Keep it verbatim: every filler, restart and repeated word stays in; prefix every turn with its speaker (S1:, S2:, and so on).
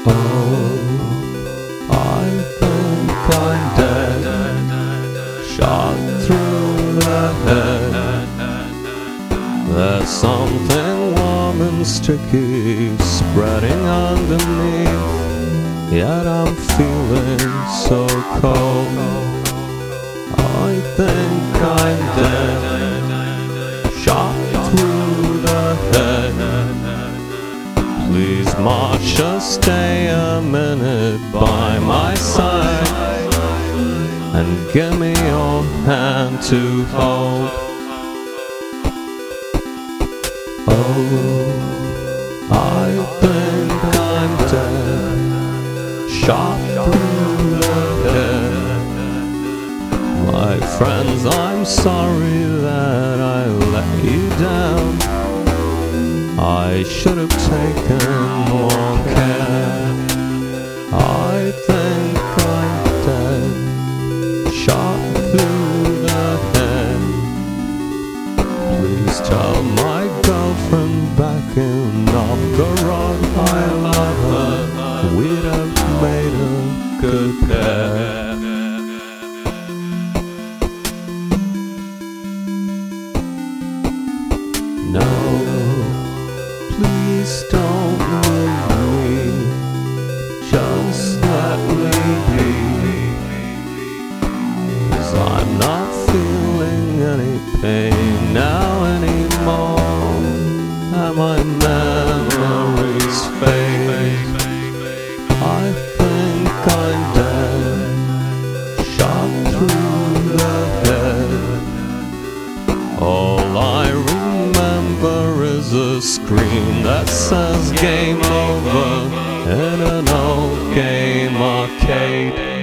S1: Oh, I think I'm dead, shot through the head. There's something warm and sticky spreading underneath, yet I'm feeling so cold. I think I'm dead, shot through the head. Please, Marsha, stay a minute by my side and give me your hand to hold. Oh, I think I'm dead, shot through the head. My friends, I'm sorry that I let you down. I should have taken more care. I think I'm dead, shot through the head. Please tell my girlfriend back in Novgorod I love her. We'd have made a good pair. No, please don't leave me, just let me be, 'cause I'm not feeling any pain now anymore, and my memories fade. I think I'm dead, shot through the head. All I remember is a screen that says game over in an old game arcade.